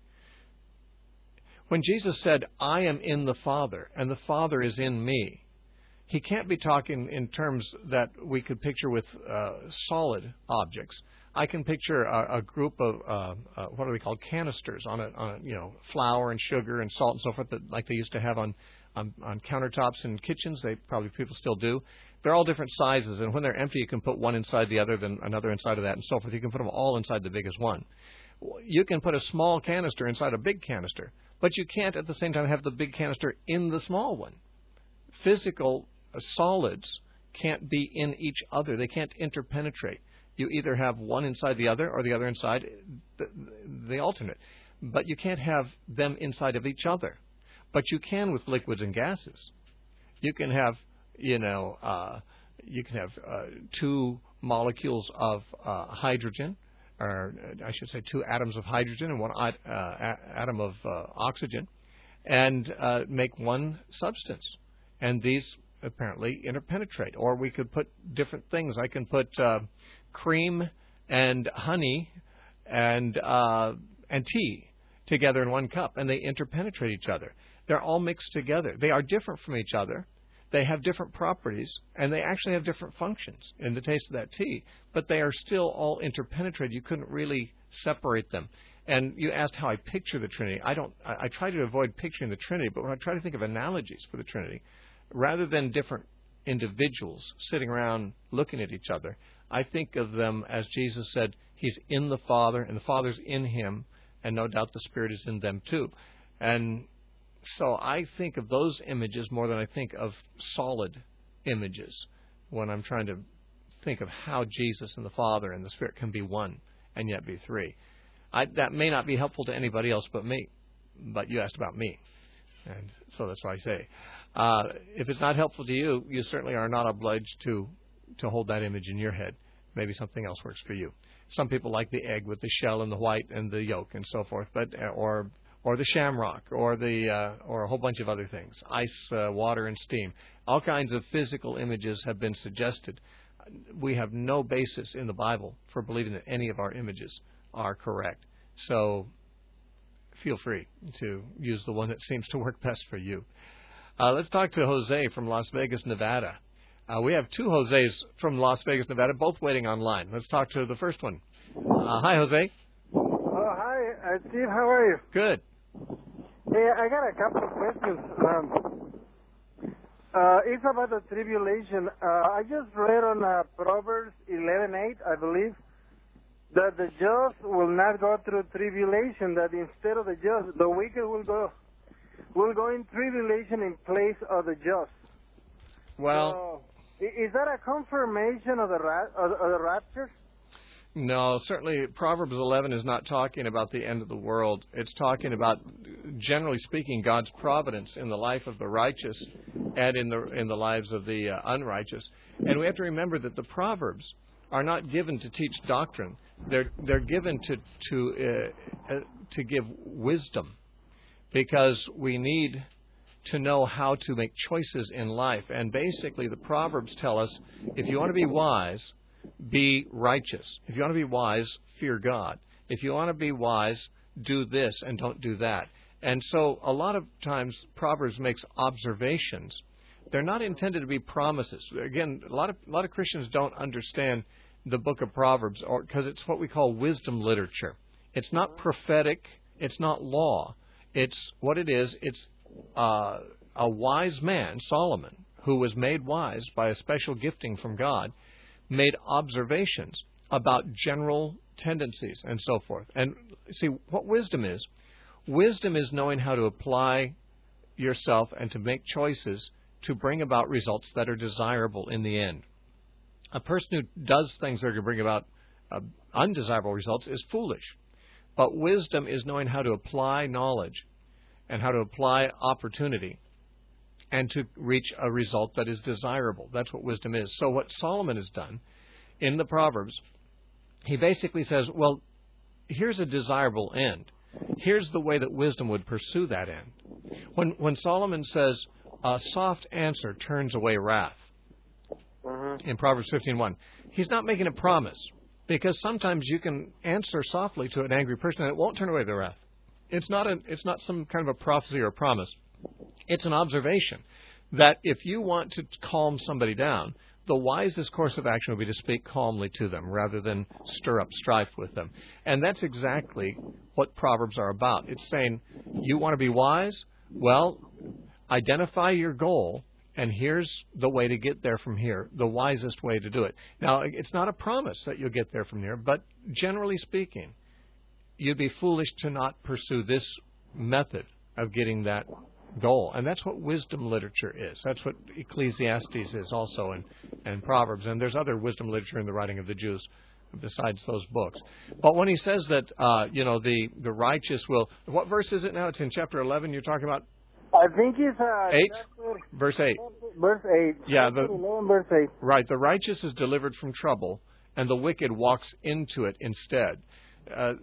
When Jesus said, I am in the Father, and the Father is in me, he can't be talking in terms that we could picture with uh, solid objects. I can picture a, a group of, uh, uh, what are they called, canisters on a, on a, you know, flour and sugar and salt and so forth, that, like they used to have on, on, on countertops in kitchens. They probably people still do. They're all different sizes, and when they're empty, you can put one inside the other, then another inside of that, and so forth. You can put them all inside the biggest one. You can put a small canister inside a big canister, but you can't at the same time have the big canister in the small one. Physical uh, solids can't be in each other. They can't interpenetrate. You either have one inside the other or the other inside the, the alternate. But you can't have them inside of each other. But you can with liquids and gases. You can have, you know, uh, you can have uh, two molecules of uh, hydrogen, or I should say two atoms of hydrogen and one uh, a- atom of uh, oxygen, and uh, make one substance. And these apparently interpenetrate. Or we could put different things. I can put uh, cream and honey and uh, and tea together in one cup, and they interpenetrate each other. They're all mixed together. They are different from each other. They have different properties, and they actually have different functions in the taste of that tea, but they are still all interpenetrated. You couldn't really separate them. And you asked how I picture the Trinity. I don't. I, I try to avoid picturing the Trinity, but when I try to think of analogies for the Trinity, rather than different individuals sitting around looking at each other, I think of them as Jesus said, He's in the Father, and the Father's in Him, and no doubt the Spirit is in them too. And so I think of those images more than I think of solid images when I'm trying to think of how Jesus and the Father and the Spirit can be one and yet be three. I, that may not be helpful to anybody else but me, but you asked about me, and so that's why I say. Uh, if it's not helpful to you, you certainly are not obliged to, to hold that image in your head. Maybe something else works for you. Some people like the egg with the shell and the white and the yolk and so forth, but or or the shamrock or the uh, or a whole bunch of other things, ice, uh, water, and steam. All kinds of physical images have been suggested. We have no basis in the Bible for believing that any of our images are correct. So feel free to use the one that seems to work best for you. Uh, let's talk to Jose from Las Vegas, Nevada. Uh, we have two Jose's from Las Vegas, Nevada, both waiting online. Let's talk to the first one. Uh, hi, Jose. Oh, hi, uh, Steve. How are you? Good. Hey, I got a couple of questions. Um, uh, it's about the tribulation. Uh, I just read on uh, Proverbs eleven eight, I believe, that the just will not go through tribulation. That instead of the just, the wicked will go will go in tribulation in place of the just. Well, so, is that a confirmation of the ra- of, of the rapture? No, certainly Proverbs eleven is not talking about the end of the world. It's talking about, generally speaking, God's providence in the life of the righteous and in the in the lives of the uh, unrighteous. And we have to remember that the Proverbs are not given to teach doctrine. They're they're given to to uh, uh, to give wisdom, because we need to know how to make choices in life. And basically, the Proverbs tell us, if you want to be wise, be righteous. If you want to be wise, fear God. If you want to be wise, do this and don't do that. And so a lot of times Proverbs makes observations. They're not intended to be promises. Again, a lot of a lot of Christians don't understand the book of Proverbs or because it's what we call wisdom literature. It's not prophetic. It's not law. It's what it is. It's uh, a wise man, Solomon, who was made wise by a special gifting from God, made observations about general tendencies and so forth. And see, what wisdom is, wisdom is knowing how to apply yourself and to make choices to bring about results that are desirable in the end. A person who does things that are going to bring about uh, undesirable results is foolish. But wisdom is knowing how to apply knowledge and how to apply opportunity and to reach a result that is desirable. That's what wisdom is. So what Solomon has done in the Proverbs, he basically says, well, here's a desirable end. Here's the way that wisdom would pursue that end. When when Solomon says, a soft answer turns away wrath, mm-hmm. in Proverbs fifteen one, he's not making a promise, because sometimes you can answer softly to an angry person and it won't turn away the wrath. It's not a, it's not some kind of a prophecy or a promise. It's an observation that if you want to calm somebody down, the wisest course of action would be to speak calmly to them rather than stir up strife with them. And that's exactly what Proverbs are about. It's saying, you want to be wise? Well, identify your goal, and here's the way to get there from here, the wisest way to do it. Now, it's not a promise that you'll get there from there, but generally speaking, you'd be foolish to not pursue this method of getting that goal. And that's what wisdom literature is. That's what Ecclesiastes is also, and, and Proverbs. And there's other wisdom literature in the writing of the Jews besides those books. But when he says that, uh, you know, the, the righteous will... What verse is it now? It's in chapter eleven you're talking about? I think it's... Uh, eight? chapter, verse eight. Verse eight. Yeah, the, eleven, verse eight. Right. The righteous is delivered from trouble, and the wicked walks into it instead. Uh,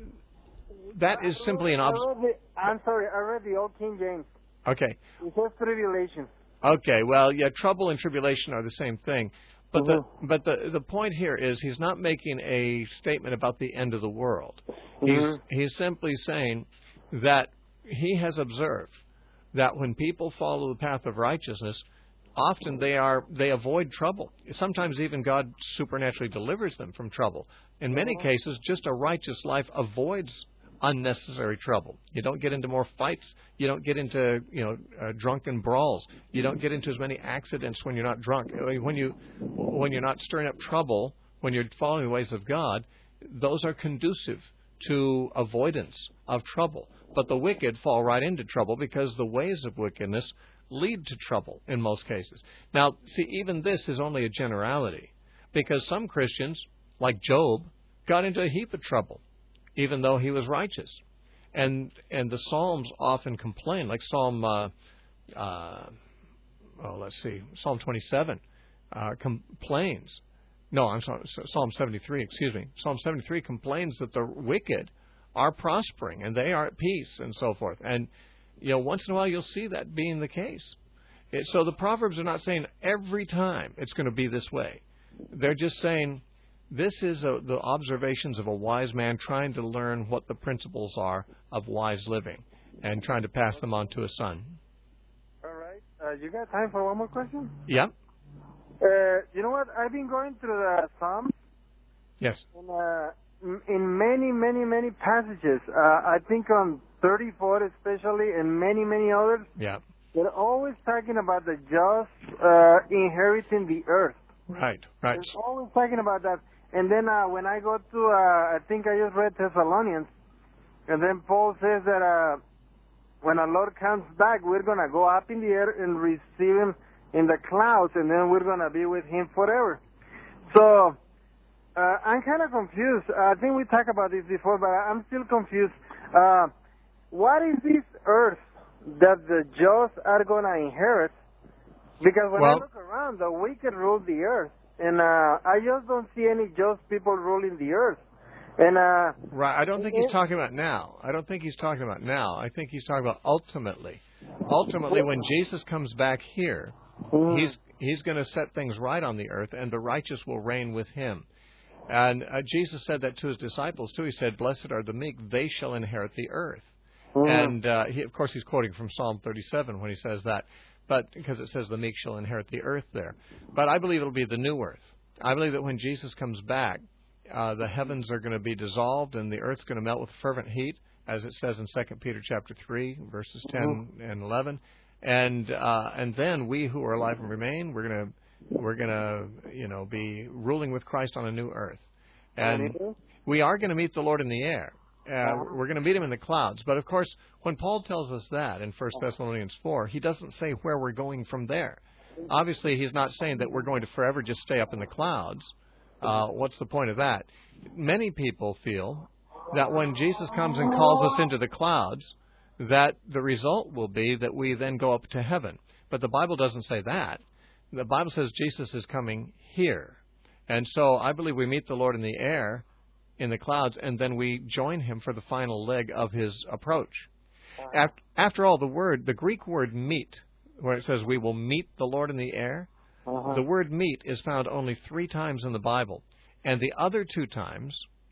that is simply an observation. I'm sorry, I read the Old King James. Okay. It says tribulation. Okay, well, yeah, trouble and tribulation are the same thing. But mm-hmm. the but the the point here is he's not making a statement about the end of the world. Mm-hmm. He's he's simply saying that he has observed that when people follow the path of righteousness, often they are they avoid trouble. Sometimes even God supernaturally delivers them from trouble. In many mm-hmm. cases, just a righteous life avoids unnecessary trouble. You don't get into more fights. You don't get into, you know, uh, drunken brawls. You don't get into as many accidents when you're not drunk. When you when you're not stirring up trouble when you're following the ways of God, those are conducive to avoidance of trouble. But the wicked fall right into trouble because the ways of wickedness lead to trouble in most cases. Now, see, even this is only a generality, because some Christians, like Job, got into a heap of trouble, even though he was righteous. And and the Psalms often complain, like Psalm, uh, uh, oh, let's see, Psalm twenty-seven uh, complains. No, I'm sorry, Psalm seventy-three, excuse me. Psalm seventy-three complains that the wicked are prospering and they are at peace and so forth. And, you know, once in a while you'll see that being the case. It, so the Proverbs are not saying every time it's going to be this way. They're just saying this is a, the observations of a wise man trying to learn what the principles are of wise living and trying to pass them on to a son. All right. Uh, you got time for one more question? Yeah. Uh, you know what? I've been going through the Psalms. Yes. And, uh, in many, many, many passages, uh, I think on thirty-four especially, and many, many others, yeah, they're always talking about the just uh, inheriting the earth. Right, right. They're always talking about that. And then uh, when I go to, uh, I think I just read Thessalonians, and then Paul says that uh, when our Lord comes back, we're going to go up in the air and receive Him in the clouds, and then we're going to be with Him forever. So uh, I'm kind of confused. I think we talked about this before, but I'm still confused. Uh, what is this earth that the just are going to inherit? Because when well, I look around, the wicked rule the earth, and uh, I just don't see any just people ruling the earth. And uh, right, I don't think he's talking about now. I don't think he's talking about now. I think he's talking about ultimately. Ultimately, when Jesus comes back here, mm-hmm. he's he's going to set things right on the earth, and the righteous will reign with him. And uh, Jesus said that to his disciples too. He said, "Blessed are the meek; they shall inherit the earth." Mm-hmm. And uh, he, of course, he's quoting from Psalm thirty-seven when he says that. But because it says the meek shall inherit the earth there. But I believe it'll be the new earth. I believe that when Jesus comes back, uh, the heavens are going to be dissolved and the earth's going to melt with fervent heat, as it says in Second Peter chapter three, verses ten and eleven. And uh, and then we who are alive and remain, we're going to we're going to you know be ruling with Christ on a new earth, and we are going to meet the Lord in the air. Uh, we're going to meet him in the clouds. But, of course, when Paul tells us that in First Thessalonians four, he doesn't say where we're going from there. Obviously, he's not saying that we're going to forever just stay up in the clouds. Uh, what's the point of that? Many people feel that when Jesus comes and calls us into the clouds, that the result will be that we then go up to heaven. But the Bible doesn't say that. The Bible says Jesus is coming here. And so I believe we meet the Lord in the air, in the clouds, and then we join him for the final leg of his approach. After, after all, the word, the Greek word meet, where it says we will meet the Lord in the air, uh-huh. the word meet is found only three times in the Bible. And the other two times,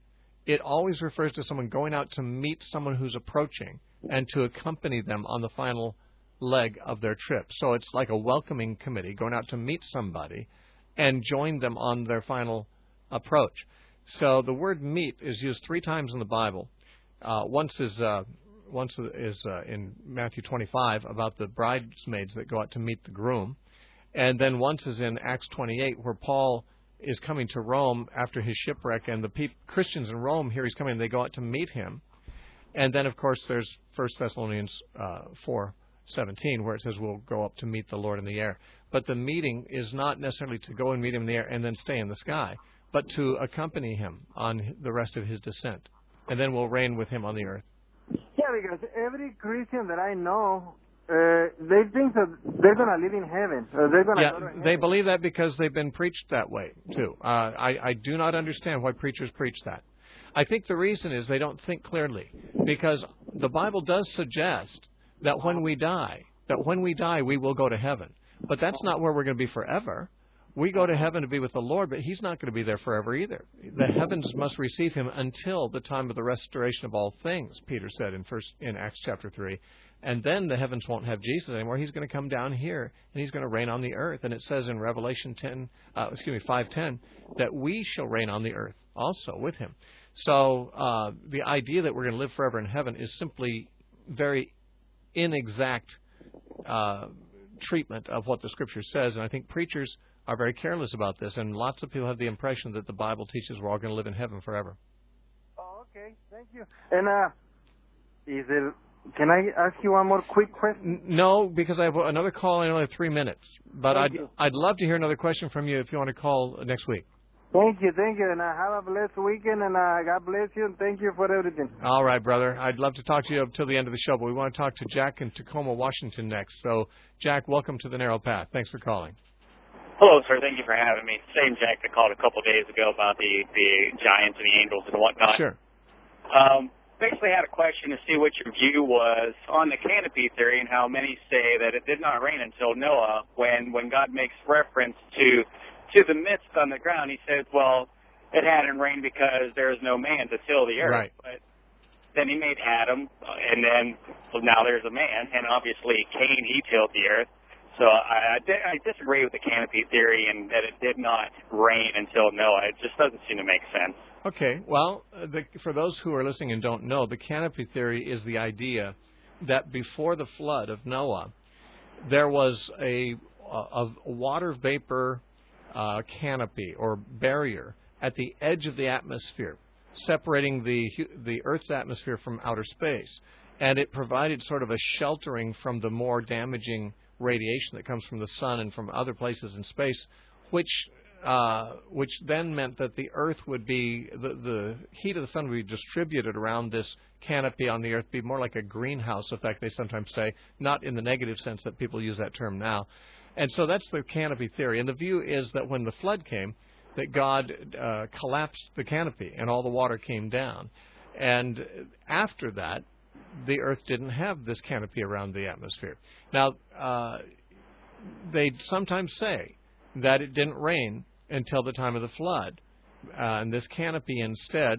it always refers to someone going out to meet someone who's approaching and to accompany them on the final leg of their trip. So it's like a welcoming committee going out to meet somebody and join them on their final approach. So the word meet is used three times in the Bible. Uh, once is uh, once is uh, in Matthew twenty-five about the bridesmaids that go out to meet the groom, and then once is in Acts twenty-eight where Paul is coming to Rome after his shipwreck, and the pe- Christians in Rome here he's coming, and they go out to meet him. And then of course there's First Thessalonians uh, four seventeen where it says we'll go up to meet the Lord in the air. But the meeting is not necessarily to go and meet him in the air and then stay in the sky, but to accompany him on the rest of his descent. And then we'll reign with him on the earth. Yeah, because every Christian that I know, uh, they think that they're going to live in heaven. Or they're going to yeah, go to heaven. They believe that because they've been preached that way, too. Uh, I, I do not understand why preachers preach that. I think the reason is they don't think clearly, because the Bible does suggest that when we die, that when we die we will go to heaven. But that's not where we're going to be forever. We go to heaven to be with the Lord, but he's not going to be there forever either. The heavens must receive him until the time of the restoration of all things, Peter said in first in Acts chapter three. And then the heavens won't have Jesus anymore. He's going to come down here, and he's going to reign on the earth. And it says in Revelation ten, uh, excuse me, five ten, that we shall reign on the earth also with him. So uh, the idea that we're going to live forever in heaven is simply very inexact uh treatment of what the Scripture says, and I think preachers are very careless about this, and lots of people have the impression that the Bible teaches we're all going to live in heaven forever. Oh, okay. Thank you. And uh, is there, can I ask you one more quick question? No, because I have another call in another three minutes. But Thank I'd you. I'd love to hear another question from you if you want to call next week. Thank you, thank you, and uh, have a blessed weekend, and uh, God bless you, and thank you for everything. All right, brother. I'd love to talk to you until the end of the show, but we want to talk to Jack in Tacoma, Washington next. So, Jack, welcome to the Narrow Path. Thanks for calling. Hello, sir. Thank you for having me. Same Jack that called a couple days ago about the, the giants and the angels and whatnot. Sure. Um, basically had a question to see what your view was on the canopy theory and how many say that it did not rain until Noah when, when God makes reference to to the mist on the ground. He says, well, it hadn't rained because there is no man to till the earth. Right. But then he made Adam, and then well, now there's a man, and obviously Cain, he tilled the earth. So I, I disagree with the canopy theory and that it did not rain until Noah. It just doesn't seem to make sense. Okay. Well, the, for those who are listening and don't know, the canopy theory is the idea that before the flood of Noah, there was a, a, a water vapor uh, canopy or barrier at the edge of the atmosphere, separating the the Earth's atmosphere from outer space. And it provided sort of a sheltering from the more damaging radiation that comes from the sun and from other places in space, which uh, which then meant that the Earth would be, the, the heat of the sun would be distributed around this canopy on the Earth, be more like a greenhouse effect, they sometimes say, not in the negative sense that people use that term now. And so that's the canopy theory. And the view is that when the flood came, that God uh, collapsed the canopy and all the water came down. And after that, the Earth didn't have this canopy around the atmosphere. Now, uh, they sometimes say that it didn't rain until the time of the flood. Uh, and this canopy instead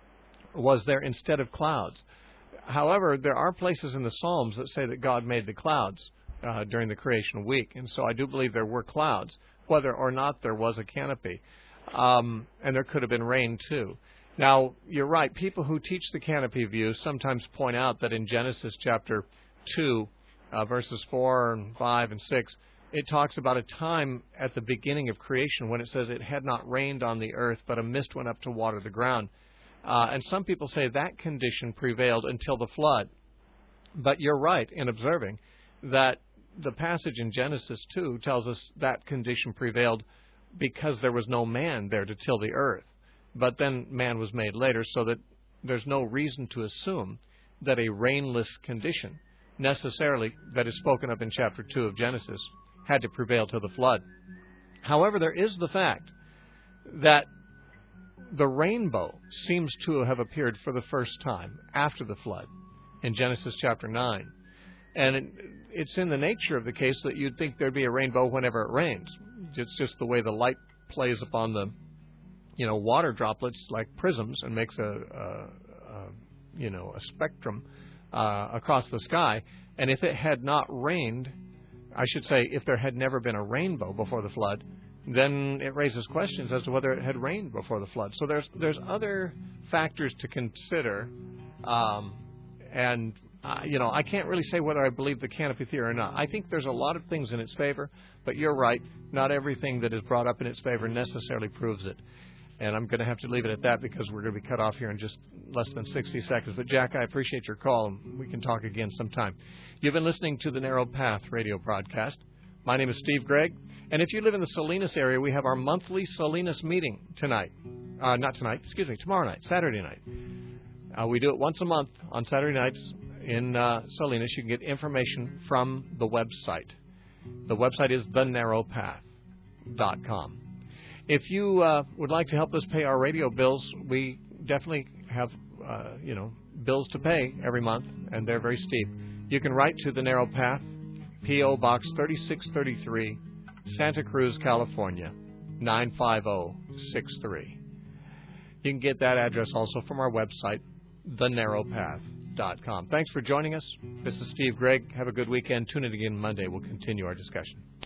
was there instead of clouds. However, there are places in the Psalms that say that God made the clouds uh, during the creation week. And so I do believe there were clouds, whether or not there was a canopy. Um, and there could have been rain, too. Now, you're right. People who teach the canopy view sometimes point out that in Genesis chapter two, uh, verses four and five and six, it talks about a time at the beginning of creation when it says it had not rained on the earth, but a mist went up to water the ground. Uh, and some people say that condition prevailed until the flood. But you're right in observing that the passage in Genesis two tells us that condition prevailed because there was no man there to till the earth. But then man was made later, so that there's no reason to assume that a rainless condition necessarily that is spoken of in chapter two of Genesis had to prevail till the flood. However, there is the fact that the rainbow seems to have appeared for the first time after the flood in Genesis chapter nine. And it, it's in the nature of the case that you'd think there'd be a rainbow whenever it rains. It's just the way the light plays upon the you know, water droplets like prisms and makes a, a, a you know, a spectrum uh, across the sky. And if it had not rained, I should say, if there had never been a rainbow before the flood, then it raises questions as to whether it had rained before the flood. So there's there's other factors to consider, um, and uh, you know, I can't really say whether I believe the canopy theory or not. I think there's a lot of things in its favor, but you're right. Not everything that is brought up in its favor necessarily proves it. And I'm going to have to leave it at that because we're going to be cut off here in just less than sixty seconds. But, Jack, I appreciate your call, and we can talk again sometime. You've been listening to the Narrow Path radio broadcast. My name is Steve Gregg. And if you live in the Salinas area, we have our monthly Salinas meeting tonight. Uh, not tonight, excuse me, tomorrow night, Saturday night. Uh, we do it once a month on Saturday nights in uh, Salinas. You can get information from the website. The website is the narrow path dot com. If you uh, would like to help us pay our radio bills, we definitely have, uh, you know, bills to pay every month, and they're very steep. You can write to The Narrow Path, P O Box thirty-six thirty-three, Santa Cruz, California, nine five zero six three. You can get that address also from our website, the narrow path dot com. Thanks for joining us. This is Steve Gregg. Have a good weekend. Tune in again Monday. We'll continue our discussion.